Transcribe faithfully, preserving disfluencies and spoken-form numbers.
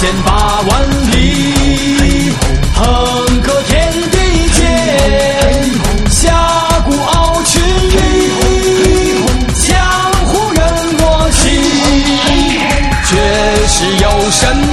剑八万里，横隔天地间，峡谷傲群力，江湖任我行，绝世有神